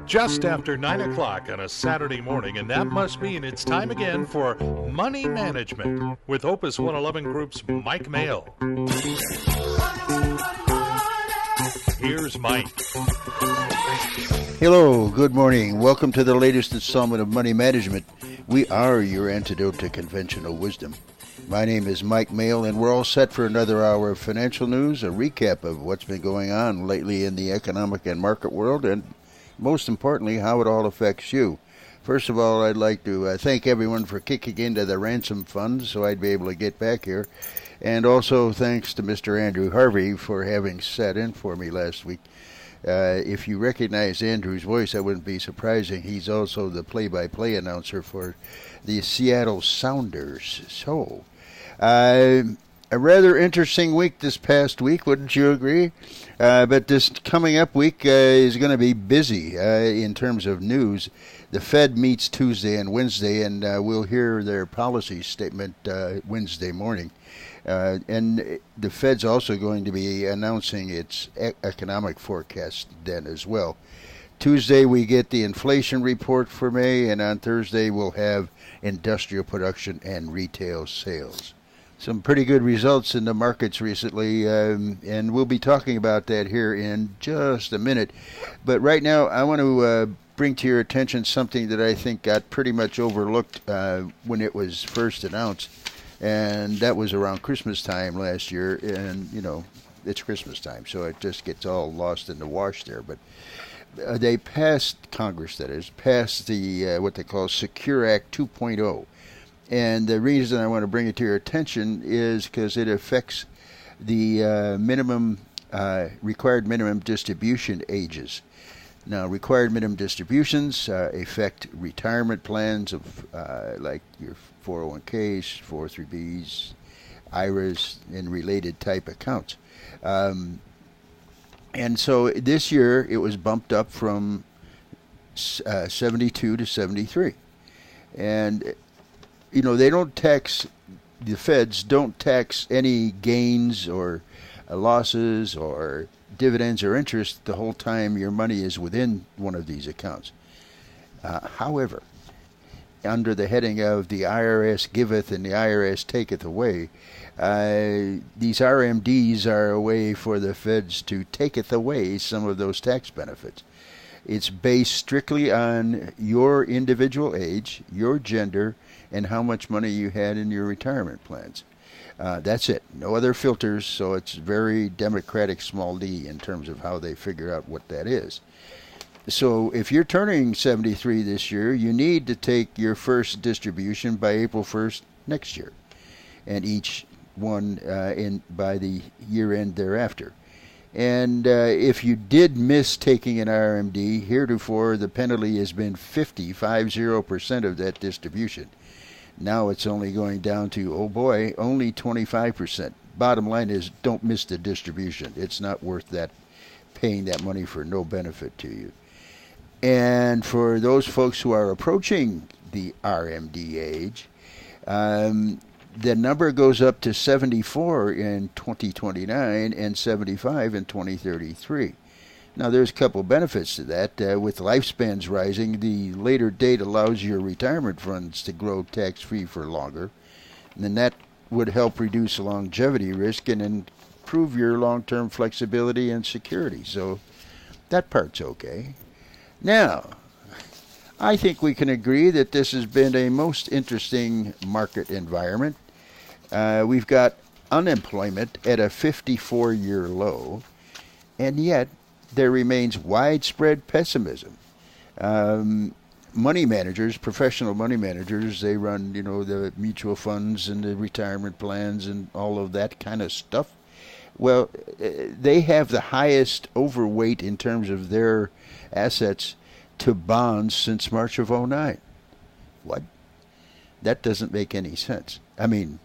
Just after 9 o'clock on a Saturday morning, and that must mean it's time again for Money Management with Opus 111 Group's Mike Mail. Here's Mike. Hello, good morning. Welcome to the latest installment of Money Management. We are your antidote to conventional wisdom. My name is Mike Mail, and we're all set for another hour of financial news, a recap of what's been going on lately in the economic and market world, and most importantly, how it all affects you. First of all, I'd like to thank everyone for kicking into the ransom fund so I'd be able to get back here. And also thanks to Mr. Andrew Harvey for having sat in for me last week. If you recognize Andrew's voice, that wouldn't be surprising. He's also the play-by-play announcer for the Seattle Sounders. So, a rather interesting week this past week, wouldn't you agree? But this coming up week is going to be busy in terms of news. The Fed meets Tuesday and Wednesday, and we'll hear their policy statement Wednesday morning. And the Fed's also going to be announcing its economic forecast then as well. Tuesday we get the inflation report for May, and on Thursday we'll have industrial production and retail sales. Some pretty good results in the markets recently, and we'll be talking about that here in just a minute. But right now, I want to bring to your attention something that I think got pretty much overlooked when it was first announced, and that was around Christmas time last year. And, you know, it's Christmas time, so it just gets all lost in the wash there. But they passed, Congress that is, passed the what they call Secure Act 2.0. And the reason I want to bring it to your attention is because it affects the required minimum distribution ages. Now, required minimum distributions affect retirement plans of like your 401ks, 403bs, IRAs, and related type accounts. And so this year it was bumped up from 72 to 73. And you know, they don't tax, the feds don't tax any gains or losses or dividends or interest the whole time your money is within one of these accounts. However, under the heading of the IRS giveth and the IRS taketh away, these RMDs are a way for the feds to taketh away some of those tax benefits. It's based strictly on your individual age, your gender, and how much money you had in your retirement plans. That's it. No other filters, so it's very democratic small d in terms of how they figure out what that is. So if you're turning 73 this year, you need to take your first distribution by April 1st next year, and each one by the year end thereafter. And if you did miss taking an RMD, heretofore the penalty has been 50% of that distribution. Now it's only going down to, oh boy, only 25%. Bottom line is, don't miss the distribution. It's not worth that, paying that money for no benefit to you. And for those folks who are approaching the RMD age, the number goes up to 74 in 2029 and 75 in 2033. Now, there's a couple benefits to that. With lifespans rising, the later date allows your retirement funds to grow tax-free for longer. And then that would help reduce longevity risk and improve your long-term flexibility and security. So that part's okay. Now, I think we can agree that this has been a most interesting market environment. We've got unemployment at a 54-year low, and yet there remains widespread pessimism. Money managers, professional money managers, they run, you know, the mutual funds and the retirement plans and all of that kind of stuff. Well, they have the highest overweight in terms of their assets to bonds since March of 2009. What? That doesn't make any sense. I mean,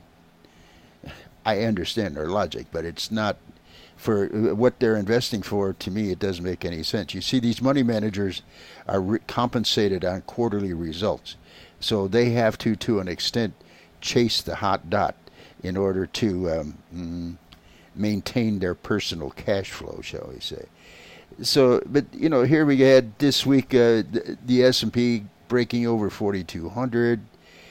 I understand their logic, but it's not for what they're investing for. To me, it doesn't make any sense. You see, these money managers are compensated on quarterly results, so they have to an extent, chase the hot dot in order to maintain their personal cash flow, shall we say. So, but here we had this week the S&P breaking over 4,200,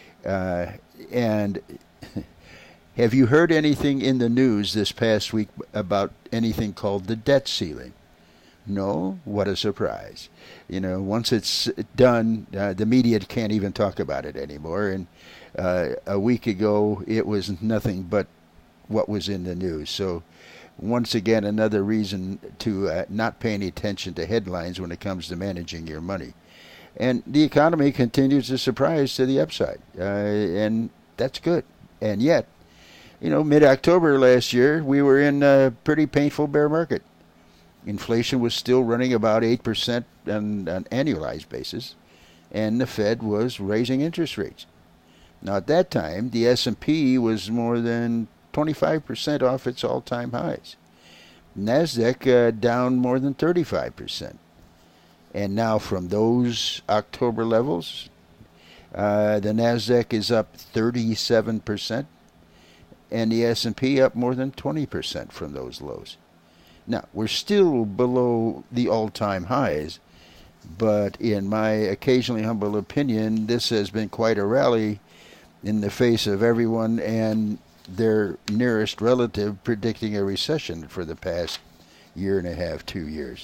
and have you heard anything in the news this past week about anything called the debt ceiling? No? What a surprise. Once it's done, the media can't even talk about it anymore. And a week ago, it was nothing but what was in the news. So once again, another reason to not pay any attention to headlines when it comes to managing your money. And the economy continues to surprise to the upside. And that's good. And yet, mid-October last year, we were in a pretty painful bear market. Inflation was still running about 8% on an annualized basis, and the Fed was raising interest rates. Now, at that time, the S&P was more than 25% off its all-time highs. NASDAQ down more than 35%. And now from those October levels, the NASDAQ is up 37%, and the S&P up more than 20% from those lows. Now, we're still below the all-time highs, but in my occasionally humble opinion, this has been quite a rally in the face of everyone and their nearest relative predicting a recession for the past year and a half, 2 years.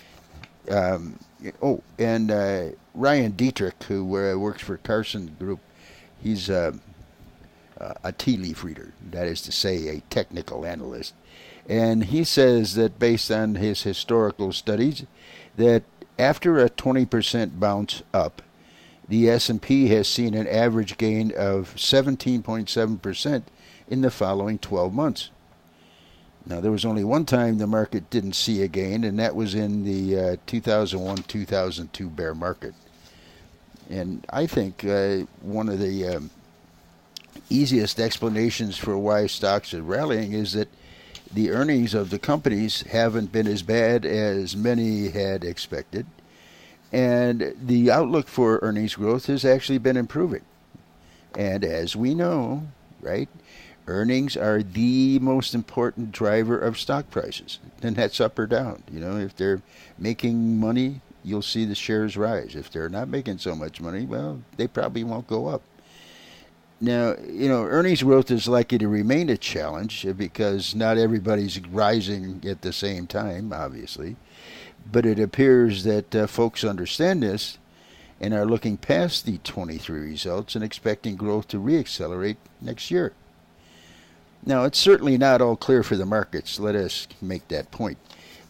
And Ryan Dietrich, who works for Carson Group, he's a tea leaf reader, that is to say, a technical analyst. And he says that based on his historical studies, that after a 20% bounce up, the S&P has seen an average gain of 17.7% in the following 12 months. Now, there was only one time the market didn't see a gain, and that was in the 2001-2002 bear market. And I think one of the easiest explanations for why stocks are rallying is that the earnings of the companies haven't been as bad as many had expected, and the outlook for earnings growth has actually been improving. And as we know, right, earnings are the most important driver of stock prices, and that's up or down. If they're making money, you'll see the shares rise. If they're not making so much money, well, they probably won't go up. Now, earnings growth is likely to remain a challenge because not everybody's rising at the same time, obviously. But it appears that folks understand this and are looking past the 23 results and expecting growth to reaccelerate next year. Now, it's certainly not all clear for the markets. Let us make that point.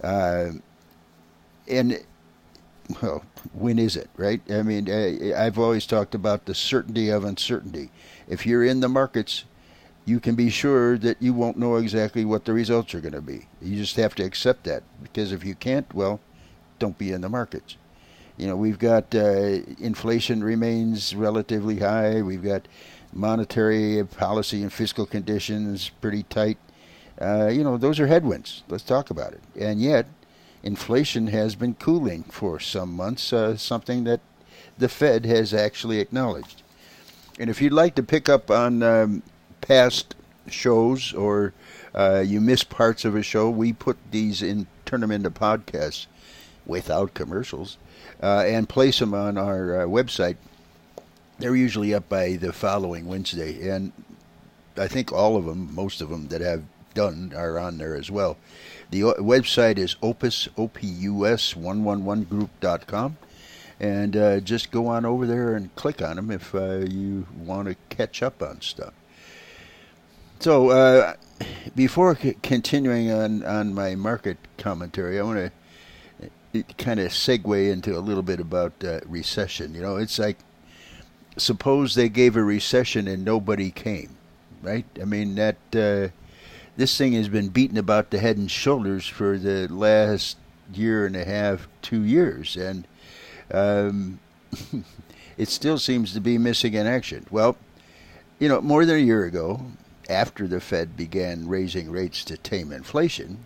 Well, when is it, right? I mean, I've always talked about the certainty of uncertainty. If you're in the markets, you can be sure that you won't know exactly what the results are going to be. You just have to accept that, because if you can't, well, don't be in the markets. We've got inflation remains relatively high. We've got monetary policy and fiscal conditions pretty tight. Those are headwinds. Let's talk about it. And yet, inflation has been cooling for some months, something that the Fed has actually acknowledged. And if you'd like to pick up on past shows, or you missed parts of a show, we turn them into podcasts without commercials, and place them on our website. They're usually up by the following Wednesday, and I think all of them, most of them that I've done, are on there as well. The website is opus111group.com, and just go on over there and click on them if you want to catch up on stuff. So before continuing on my market commentary, I want to kind of segue into a little bit about recession. It's like, suppose they gave a recession and nobody came, right? I mean, this thing has been beaten about the head and shoulders for the last year and a half, 2 years, and it still seems to be missing in action. Well, more than a year ago, after the Fed began raising rates to tame inflation,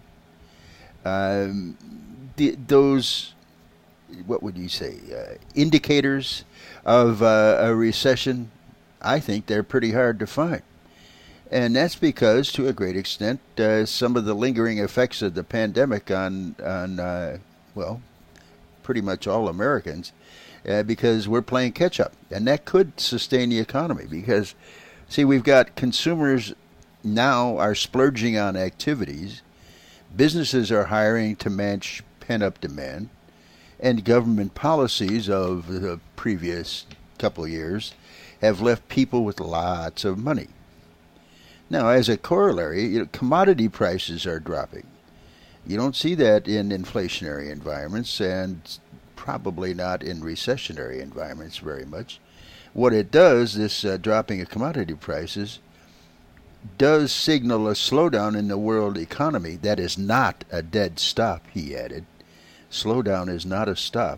those, what would you say, indicators of a recession, I think they're pretty hard to find. And that's because, to a great extent, some of the lingering effects of the pandemic on well, pretty much all Americans, because we're playing catch up. And that could sustain the economy because, see, we've got consumers now are splurging on activities, businesses are hiring to match pent-up demand, and government policies of the previous couple of years have left people with lots of money. Now, as a corollary, commodity prices are dropping. You don't see that in inflationary environments and probably not in recessionary environments very much. What it does, this dropping of commodity prices, does signal a slowdown in the world economy. That is not a dead stop, he added. Slowdown is not a stop.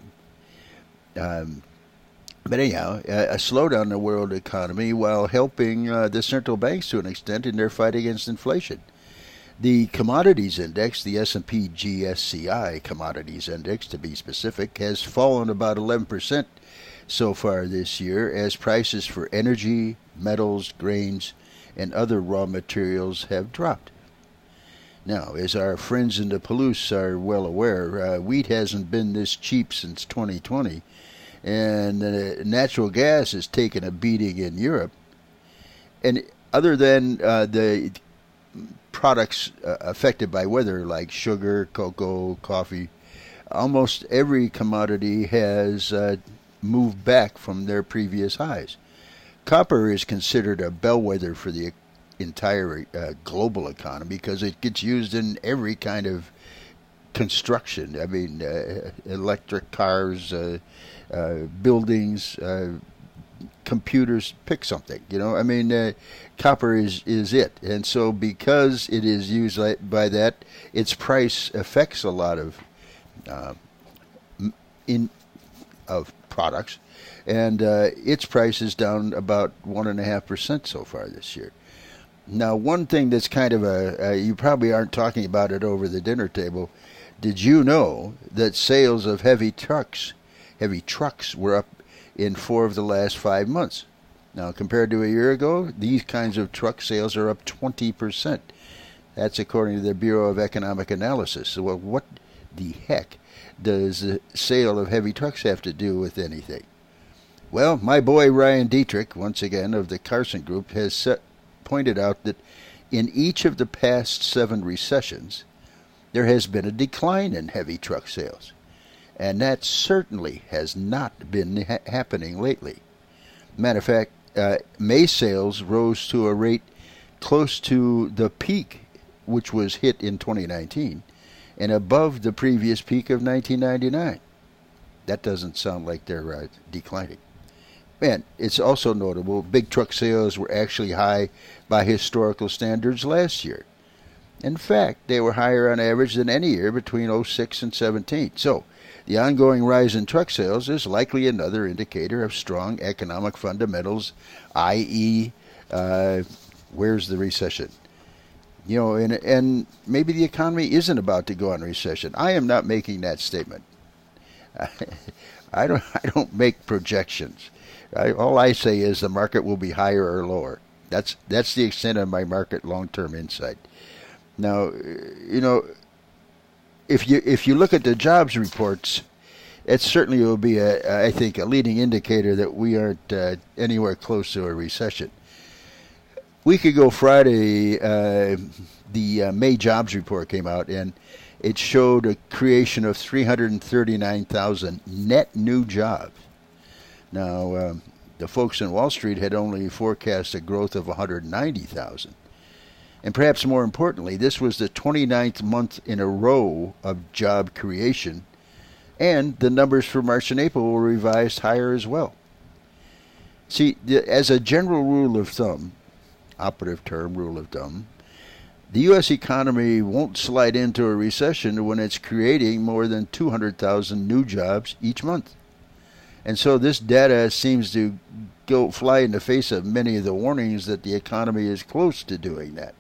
But anyhow, a slowdown in the world economy while helping the central banks to an extent in their fight against inflation. The commodities index, the S&P GSCI commodities index to be specific, has fallen about 11% so far this year as prices for energy, metals, grains, and other raw materials have dropped. Now, as our friends in the Palouse are well aware, wheat hasn't been this cheap since 2020, and natural gas has taken a beating in Europe. And other than the products affected by weather like sugar, cocoa, coffee, almost every commodity has moved back from their previous highs. Copper is considered a bellwether for the entire global economy because it gets used in every kind of construction. I mean, electric cars, buildings, computers, pick something. I mean, copper is it. And so because it is used by that, its price affects a lot of products. And its price is down about 1.5% so far this year. Now, one thing that's kind of you probably aren't talking about it over the dinner table. Did you know that sales of heavy trucks were up in 4 of the last 5 months? Now, compared to a year ago, these kinds of truck sales are up 20%. That's according to the Bureau of Economic Analysis. So, well, what the heck does the sale of heavy trucks have to do with anything? Well, my boy Ryan Dietrich, once again of the Carson Group, has pointed out that in each of the past 7 recessions, there has been a decline in heavy truck sales. And that certainly has not been happening lately. Matter of fact, May sales rose to a rate close to the peak, which was hit in 2019, and above the previous peak of 1999. That doesn't sound like they're declining. And it's also notable, big truck sales were actually high by historical standards last year. In fact, they were higher on average than any year between 06 and 17. So, the ongoing rise in truck sales is likely another indicator of strong economic fundamentals, i.e., where's the recession? And maybe the economy isn't about to go on recession. I am not making that statement. I don't make projections. All I say is the market will be higher or lower. That's the extent of my market long-term insight. Now, if you look at the jobs reports, it certainly will be I think a leading indicator that we aren't anywhere close to a recession. A week ago Friday, the May jobs report came out, and it showed a creation of 339,000 net new jobs. Now, the folks in Wall Street had only forecast a growth of 190,000. And perhaps more importantly, this was the 29th month in a row of job creation, and the numbers for March and April were revised higher as well. See, as a general rule of thumb, operative term, rule of thumb, the U.S. economy won't slide into a recession when it's creating more than 200,000 new jobs each month. And so this data seems to fly in the face of many of the warnings that the economy is close to doing that.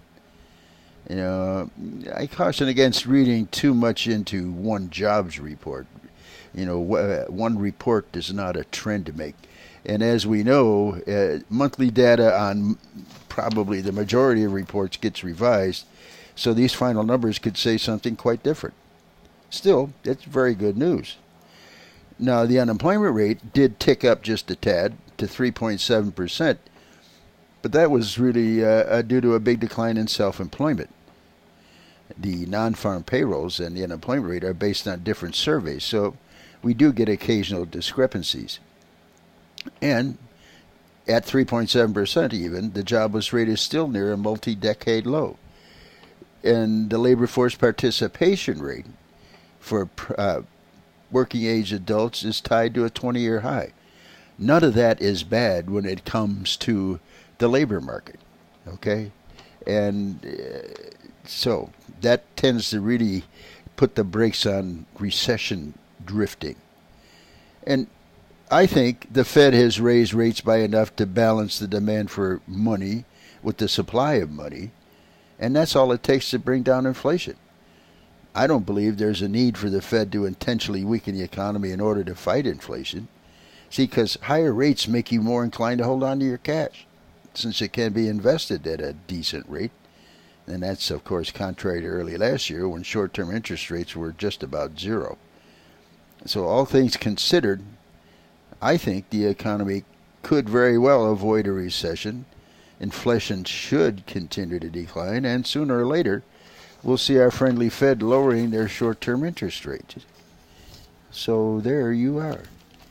I caution against reading too much into one jobs report. One report is not a trend to make. And as we know, monthly data on probably the majority of reports gets revised, so these final numbers could say something quite different. Still, it's very good news. Now, the unemployment rate did tick up just a tad to 3.7%, but that was really due to a big decline in self-employment. The non-farm payrolls and the unemployment rate are based on different surveys, so we do get occasional discrepancies. And at 3.7% even, the jobless rate is still near a multi-decade low. And the labor force participation rate for working age adults is tied to a 20-year high. None of that is bad when it comes to the labor market, okay? And so that tends to really put the brakes on recession drifting. And I think the Fed has raised rates by enough to balance the demand for money with the supply of money, and that's all it takes to bring down inflation. I don't believe there's a need for the Fed to intentionally weaken the economy in order to fight inflation. See, because higher rates make you more inclined to hold on to your cash, since it can be invested at a decent rate. And that's, of course, contrary to early last year when short-term interest rates were just about zero. So all things considered, I think the economy could very well avoid a recession. Inflation should continue to decline, and sooner or later, we'll see our friendly Fed lowering their short-term interest rates. So there you are.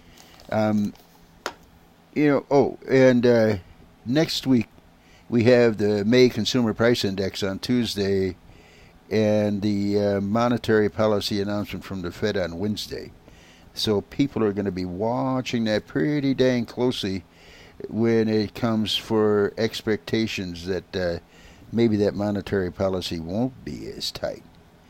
Next week we have the May Consumer Price Index on Tuesday and the monetary policy announcement from the Fed on Wednesday. So people are going to be watching that pretty dang closely when it comes for expectations that maybe that monetary policy won't be as tight.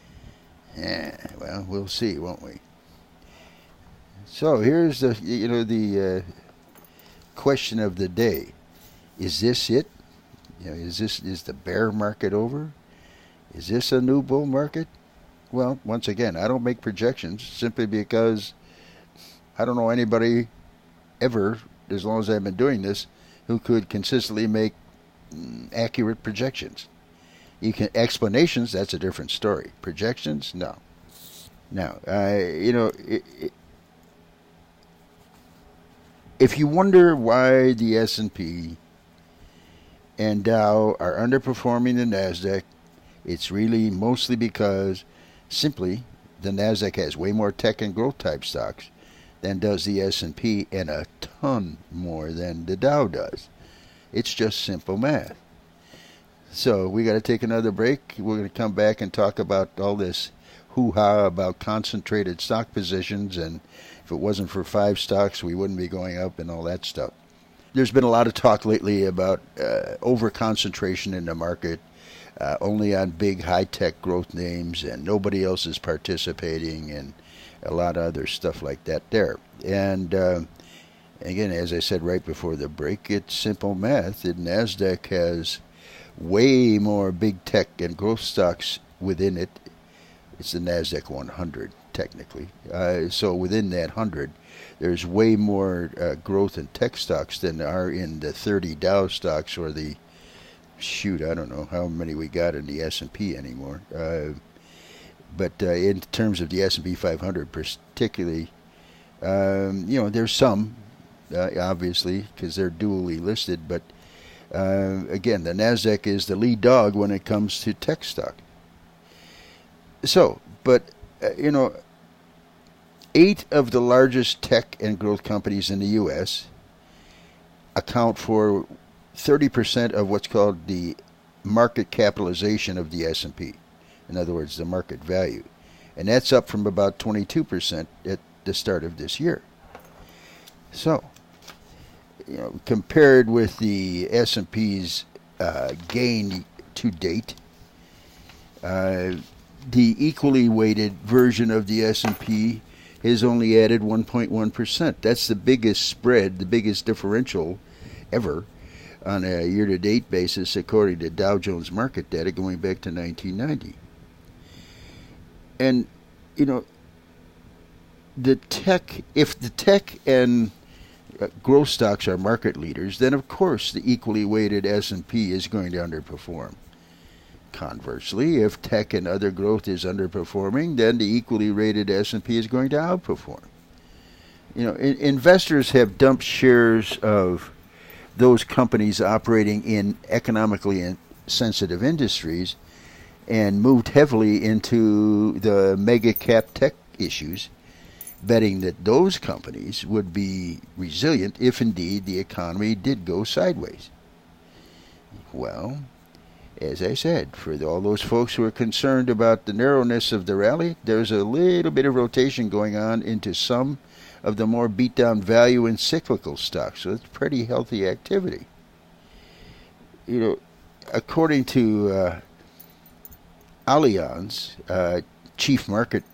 Well, we'll see, won't we? So here's the question of the day: is this it? Is the bear market over? Is this a new bull market? Well, once again, I don't make projections simply because I don't know anybody ever, as long as I've been doing this, who could consistently make accurate projections. You can explanations, that's a different story. Projections, no. Now, if you wonder why the S&P and Dow are underperforming the NASDAQ, it's really mostly because simply the NASDAQ has way more tech and growth type stocks than does the S&P, and a ton more than the Dow does. It's just simple math. So we got to take another break. We're going to come back and talk about all this hoo-ha about concentrated stock positions, and if it wasn't for 5 stocks, we wouldn't be going up and all that stuff. There's been a lot of talk lately about over-concentration in the market, only on big high-tech growth names, and nobody else is participating, and a lot of other stuff like that there. And again, as I said right before the break, it's simple math. The NASDAQ has way more big tech and growth stocks within it. It's the NASDAQ 100, technically. So within that 100, there's way more growth in tech stocks than are in the 30 Dow stocks or the, I don't know how many we got in the S&P anymore. But in terms of the S&P 500 particularly, there's some, obviously, because they're dually listed. But again, the NASDAQ is the lead dog when it comes to tech stock. So, but, 8 of the largest tech and growth companies in the U.S. account for 30% of what's called the market capitalization of the S&P. In other words, the market value. And that's up from about 22% at the start of this year. So, compared with the S&P's gain to date, the equally weighted version of the S&P has only added 1.1%. That's the biggest spread, the biggest differential ever on a year-to-date basis, according to Dow Jones market data going back to 1990. And, if the tech and growth stocks are market leaders, then of course the equally weighted S&P is going to underperform. Conversely, if tech and other growth is underperforming, then the equally rated S&P is going to outperform. Investors have dumped shares of those companies operating in economically sensitive industries and moved heavily into the mega cap tech issues, betting that those companies would be resilient if indeed the economy did go sideways. Well, as I said, for all those folks who are concerned about the narrowness of the rally, there's a little bit of rotation going on into some of the more beat-down value and cyclical stocks. So it's pretty healthy activity. According to Allianz, chief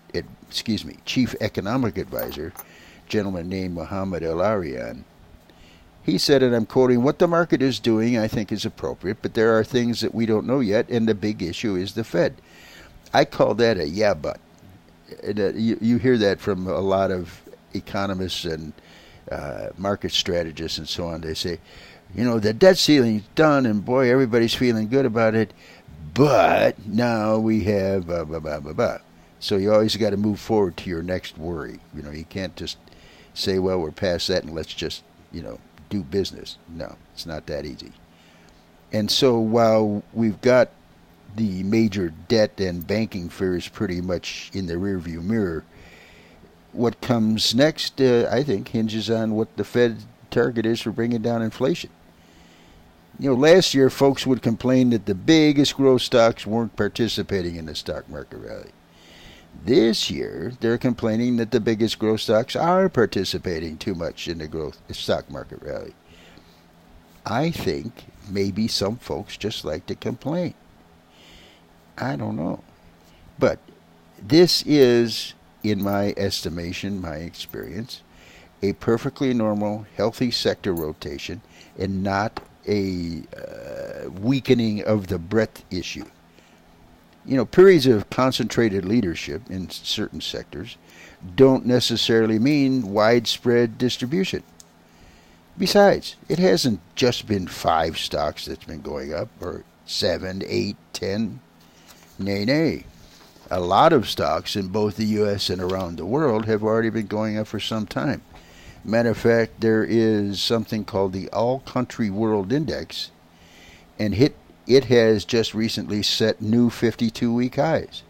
economic advisor, a gentleman named Mohamed El-Arian, he said, and I'm quoting, "What the market is doing I think is appropriate, but there are things that we don't know yet, and the big issue is the Fed." I call that a yeah but. You hear that from a lot of economists and market strategists and so on. They say, the debt ceiling's done, and boy, everybody's feeling good about it, but now we have blah, blah, blah, blah, blah. So you always got to move forward to your next worry. You can't just say, well, we're past that and let's just, do business. No, it's not that easy. And so while we've got the major debt and banking fears pretty much in the rearview mirror, what comes next, I think, hinges on what the Fed target is for bringing down inflation. Last year, folks would complain that the biggest growth stocks weren't participating in the stock market rally. This year, they're complaining that the biggest growth stocks are participating too much in the stock market rally. I think maybe some folks just like to complain. I don't know. But this is, in my estimation, my experience, a perfectly normal, healthy sector rotation and not a weakening of the breadth issue. Periods of concentrated leadership in certain sectors don't necessarily mean widespread distribution. Besides, it hasn't just been 5 stocks that's been going up, or 7, 8, 10. Nay. A lot of stocks in both the U.S. and around the world have already been going up for some time. Matter of fact, there is something called the All Country World Index, and it has just recently set new 52-week highs.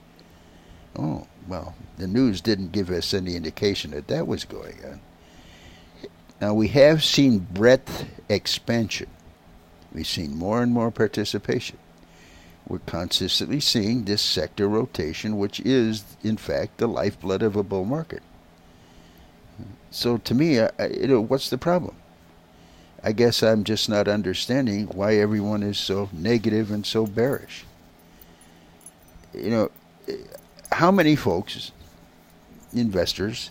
Oh, well, the news didn't give us any indication that was going on. Now, we have seen breadth expansion. We've seen more and more participation. We're consistently seeing this sector rotation, which is, in fact, the lifeblood of a bull market. So to me, what's the problem? I guess I'm just not understanding why everyone is so negative and so bearish. How many folks, investors,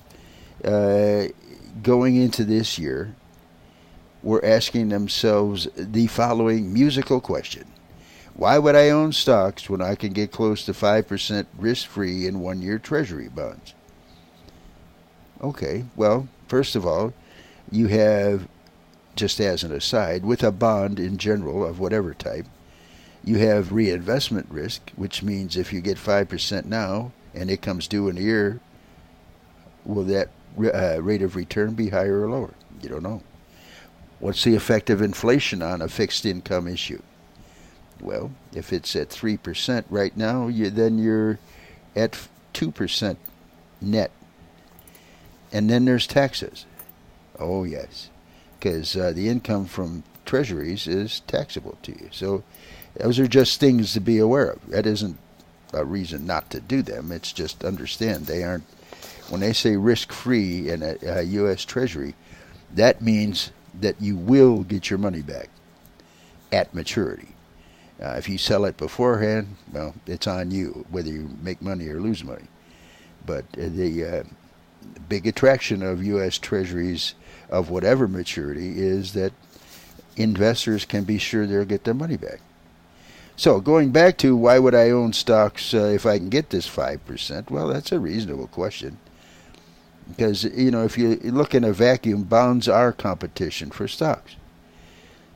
going into this year, were asking themselves the following musical question: why would I own stocks when I can get close to 5% risk-free in 1-year Treasury bonds? Okay, well, first of all, you have, just as an aside, with a bond in general of whatever type, you have reinvestment risk, which means if you get 5% now and it comes due in a year, will that rate of return be higher or lower? You don't know. What's the effect of inflation on a fixed income issue? Well, if it's at 3% right now, then you're at 2% net. And then there's taxes. Oh, yes. Because the income from treasuries is taxable to you. So those are just things to be aware of. That isn't a reason not to do them. It's just understand they aren't. When they say risk-free in a U.S. Treasury, that means that you will get your money back at maturity. If you sell it beforehand, well, it's on you, whether you make money or lose money. But the big attraction of U.S. Treasuries of whatever maturity is that investors can be sure they'll get their money back. So going back to why would I own stocks if I can get this 5%? Well, that's a reasonable question. Because, if you look in a vacuum, bonds are competition for stocks.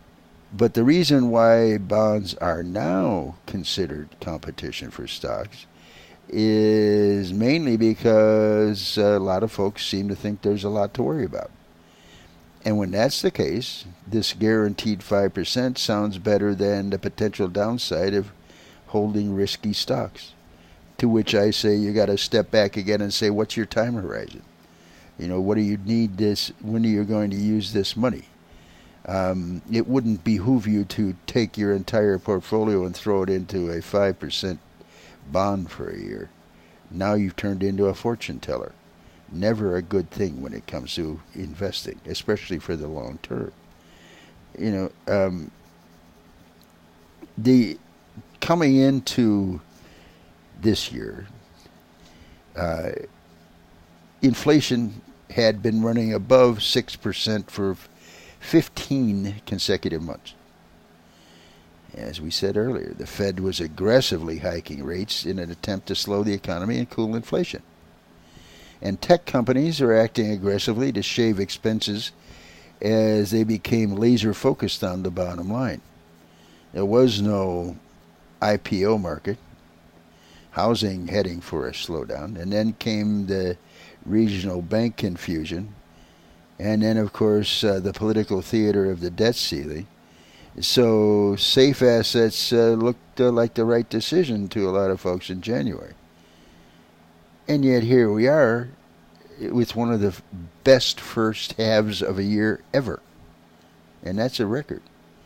But the reason why bonds are now considered competition for stocks is mainly because a lot of folks seem to think there's a lot to worry about. And when that's the case, this guaranteed 5% sounds better than the potential downside of holding risky stocks. To which I say you got to step back again and say, what's your time horizon? What do you need this? When are you going to use this money? It wouldn't behoove you to take your entire portfolio and throw it into a 5% bond for a year. Now you've turned into a fortune teller. Never a good thing when it comes to investing, especially for the long term. The coming into this year, inflation had been running above 6% for 15 consecutive months. As we said earlier, the Fed was aggressively hiking rates in an attempt to slow the economy and cool inflation. And tech companies are acting aggressively to shave expenses as they became laser focused on the bottom line. There was no IPO market, housing heading for a slowdown, and then came the regional bank confusion, and then, of course, the political theater of the debt ceiling. So safe assets looked like the right decision to a lot of folks in January. And yet here we are with one of the best first halves of a year ever. And that's a record.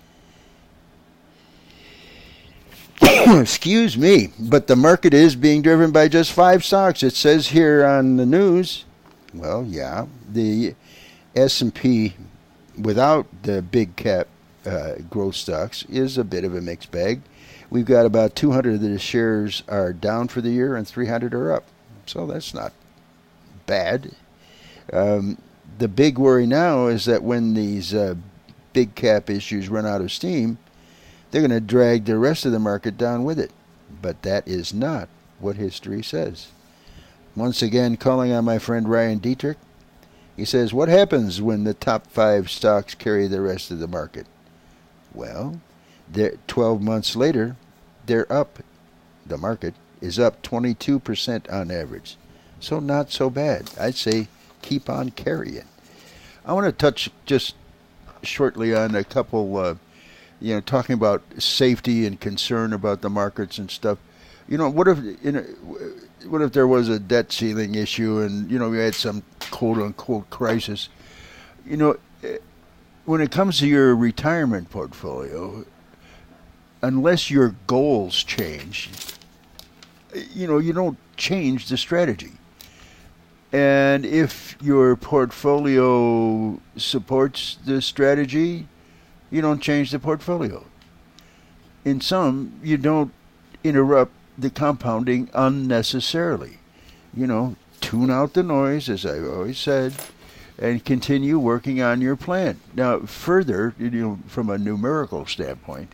Excuse me, but the market is being driven by just 5 stocks. It says here on the news, well, yeah, the S&P without the big cap growth stocks is a bit of a mixed bag. We've got about 200 of the shares are down for the year and 300 are up. So that's not bad. The big worry now is that when these big cap issues run out of steam, they're going to drag the rest of the market down with it. But that is not what history says. Once again, calling on my friend Ryan Dietrich, he says, what happens when the top 5 stocks carry the rest of the market? Well, 12 months later, they're up. The market is up 22% on average. So not so bad. I'd say keep on carrying. I want to touch just shortly on a couple, talking about safety and concern about the markets and stuff. What if there was a debt ceiling issue and, we had some quote-unquote crisis? When it comes to your retirement portfolio, unless your goals change, you don't change the strategy. And if your portfolio supports the strategy, you don't change the portfolio. In some, you don't interrupt the compounding unnecessarily. Tune out the noise, as I've always said, and continue working on your plan. Now, further, from a numerical standpoint,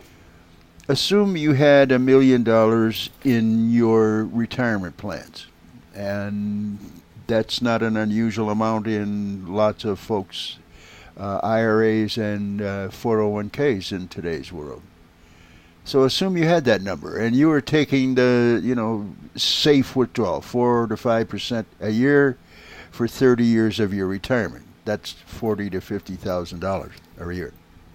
assume you had $1 million in your retirement plans, and that's not an unusual amount in lots of folks' IRAs and 401ks in today's world. So assume you had that number, and you were taking the safe withdrawal, 4 to 5% a year for 30 years of your retirement. That's $40,000 to $50,000 a year.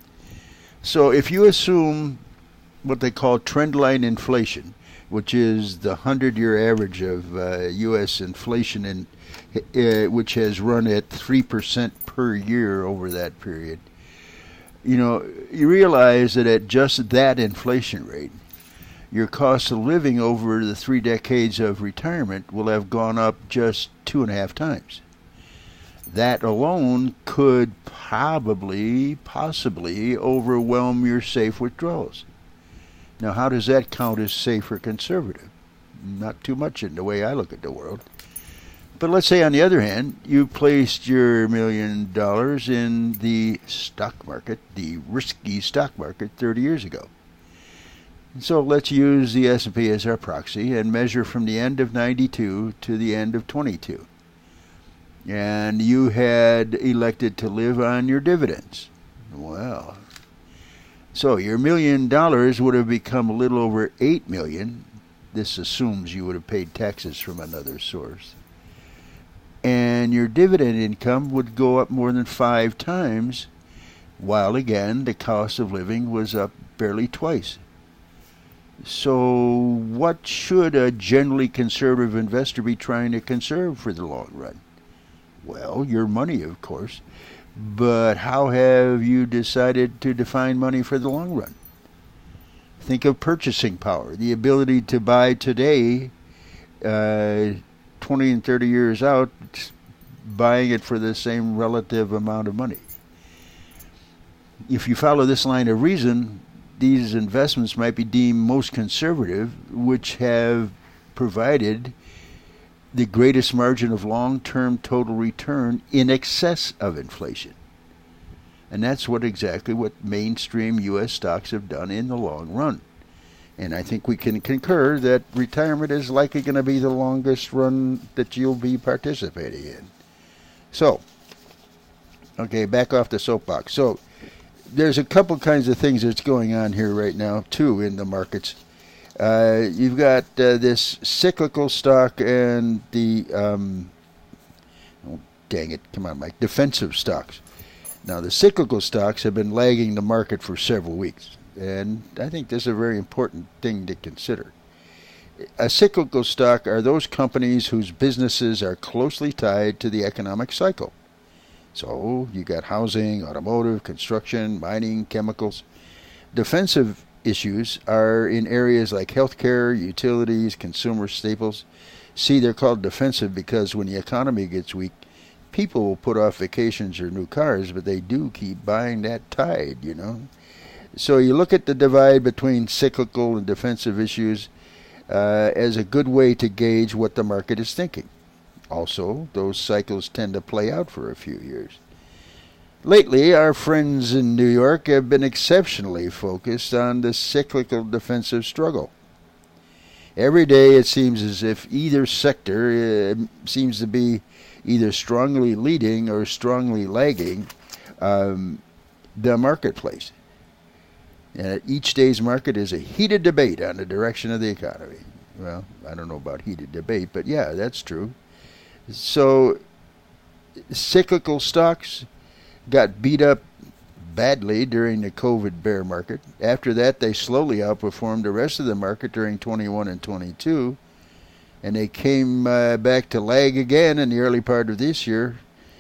So if you assume what they call trendline inflation, which is the 100-year average of U.S. inflation, which has run at 3% per year over that period, you realize that at just that inflation rate, your cost of living over the 3 decades of retirement will have gone up just 2.5 times. That alone could possibly overwhelm your safe withdrawals. Now, how does that count as safe or conservative? Not too much in the way I look at the world. But let's say, on the other hand, you placed your $1 million in the stock market, the risky stock market, 30 years ago. So let's use the S&P as our proxy and measure from the end of 92 to the end of 22. And you had elected to live on your dividends. Well, So your $1 million would have become a little over $8 million. This assumes you would have paid taxes from another source. And your dividend income would go up more than 5 times, while again the cost of living was up barely twice. So what should a generally conservative investor be trying to conserve for the long run? Well, your money, of course. But how have you decided to define money for the long run? Think of purchasing power, the ability to buy today, 20 and 30 years out, buying it for the same relative amount of money. If you follow this line of reason, these investments might be deemed most conservative, which have provided the greatest margin of long-term total return in excess of inflation. And that's exactly what mainstream U.S. stocks have done in the long run. And I think we can concur that retirement is likely going to be the longest run that you'll be participating in. So, okay, back off the soapbox. So, there's a couple kinds of things that's going on here right now, too, in the markets. You've got this cyclical stock and the, defensive stocks. Now, the cyclical stocks have been lagging the market for several weeks, and I think this is a very important thing to consider. A cyclical stock are those companies whose businesses are closely tied to the economic cycle. So, you got housing, automotive, construction, mining, chemicals. Defensive issues are in areas like healthcare, utilities, consumer staples. See, they're called defensive because when the economy gets weak, people will put off vacations or new cars, but they do keep buying that tide, you know. So you look at the divide between cyclical and defensive issues as a good way to gauge what the market is thinking. Also, those cycles tend to play out for a few years. Lately, our friends in New York have been exceptionally focused on the cyclical defensive struggle. Every day it seems as if either sector seems to be either strongly leading or strongly lagging the marketplace. And each day's market is a heated debate on the direction of the economy. Well, I don't know about heated debate, but yeah, that's true. So, cyclical stocks got beat up badly during the COVID bear market. After that, they slowly outperformed the rest of the market during 21 and 22, and they came back to lag again in the early part of this year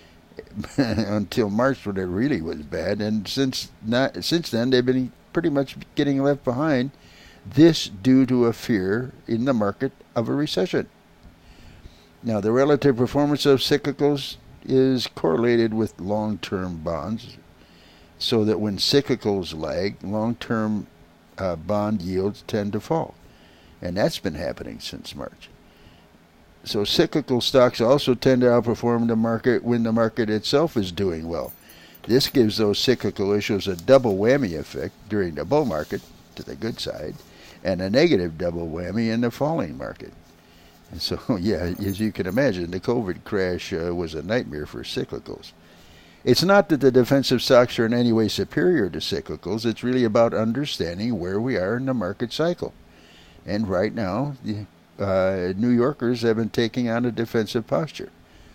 until March, when it really was bad. And since then, they've been pretty much getting left behind. This due to a fear in the market of a recession. Now, the relative performance of cyclicals is correlated with long-term bonds, so that when cyclicals lag, long-term bond yields tend to fall. And that's been happening since March. So cyclical stocks also tend to outperform the market when the market itself is doing well. This gives those cyclical issues a double whammy effect during the bull market, to the good side, and a negative double whammy in the falling market. And so, yeah, as you can imagine, the COVID crash was a nightmare for cyclicals. It's not that the defensive stocks are in any way superior to cyclicals. It's really about understanding where we are in the market cycle. And right now, the New Yorkers have been taking on a defensive posture.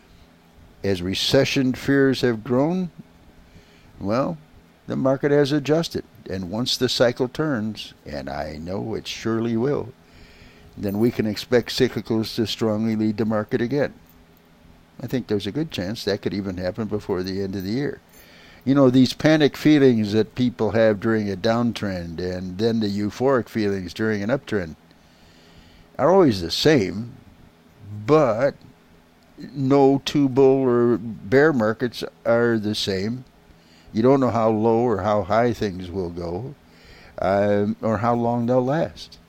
As recession fears have grown, well, the market has adjusted. And once the cycle turns, and I know it surely will, then we can expect cyclicals to strongly lead the market again. I think there's a good chance that could even happen before the end of the year. You know, these panic feelings that people have during a downtrend and then the euphoric feelings during an uptrend are always the same, but no two bull or bear markets are the same. You don't know how low or how high things will go, or how long they'll last.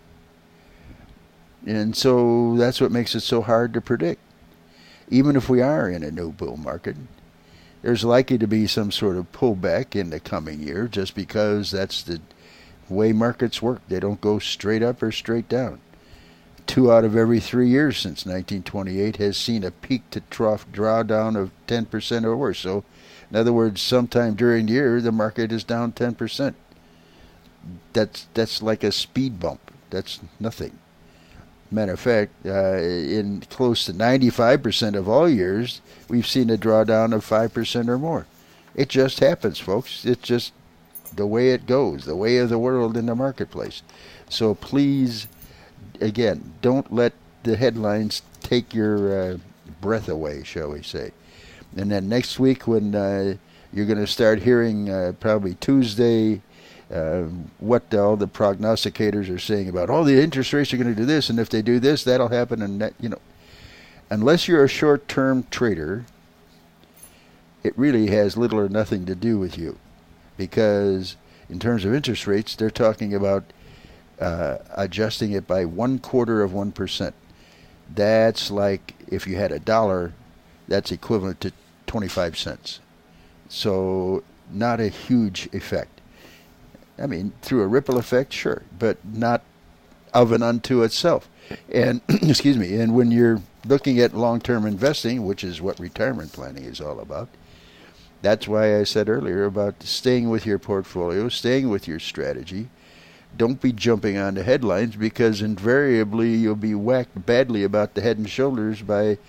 And so that's what makes it so hard to predict. Even if we are in a new bull market, there's likely to be some sort of pullback in the coming year, just because that's the way markets work. They don't go straight up or straight down. 2 out of every 3 years since 1928 has seen a peak to trough drawdown of 10% or worse. So, in other words, sometime during the year, the market is down 10%. that's like a speed bump. That's nothing. Matter of fact, in close to 95% of all years, we've seen a drawdown of 5% or more. It just happens, folks. It's just the way it goes, the way of the world in the marketplace. So please, again, don't let the headlines take your breath away, shall we say. And then next week when you're going to start hearing probably Tuesday what all the prognosticators are saying about, the interest rates are going to do this, and if they do this, that'll happen, and that, unless you're a short-term trader, it really has little or nothing to do with you, because in terms of interest rates, they're talking about adjusting it by 1/4%. That's like if you had $1, that's equivalent to 25 cents. So not a huge effect. I mean, through a ripple effect, sure, but not of and unto itself. And excuse me. And when you're looking at long-term investing, which is what retirement planning is all about, that's why I said earlier about staying with your portfolio, staying with your strategy. Don't be jumping on the headlines, because invariably you'll be whacked badly about the head and shoulders by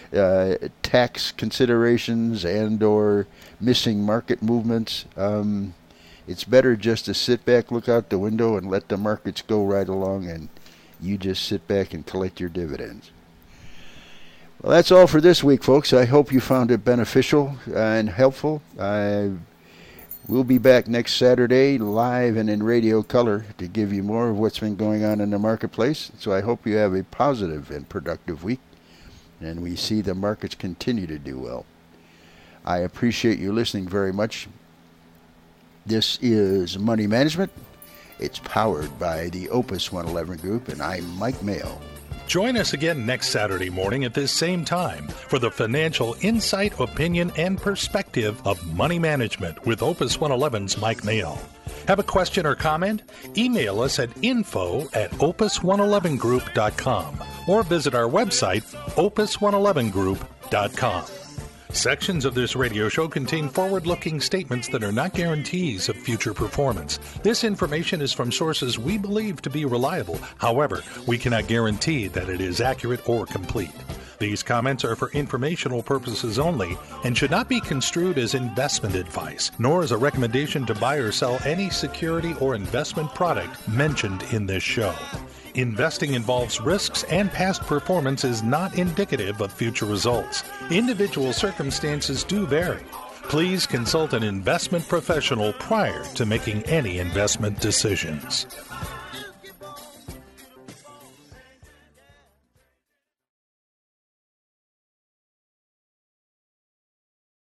tax considerations and or missing market movements. It's better just to sit back, look out the window, and let the markets go right along, and you just sit back and collect your dividends. Well, that's all for this week, folks. I hope you found it beneficial and helpful. We'll be back next Saturday live and in radio color to give you more of what's been going on in the marketplace. So I hope you have a positive and productive week, and we see the markets continue to do well. I appreciate you listening very much. This is Money Management. It's powered by the Opus 111 Group, and I'm Mike Mayo. Join us again next Saturday morning at this same time for the financial insight, opinion, and perspective of money management with Opus 111's Mike Mayo. Have a question or comment? Email us at info@opus111group.com or visit our website, opus111group.com. Sections of this radio show contain forward-looking statements that are not guarantees of future performance. This information is from sources we believe to be reliable. However, we cannot guarantee that it is accurate or complete. These comments are for informational purposes only and should not be construed as investment advice, nor as a recommendation to buy or sell any security or investment product mentioned in this show. Investing involves risks, and past performance is not indicative of future results. Individual circumstances do vary. Please consult an investment professional prior to making any investment decisions.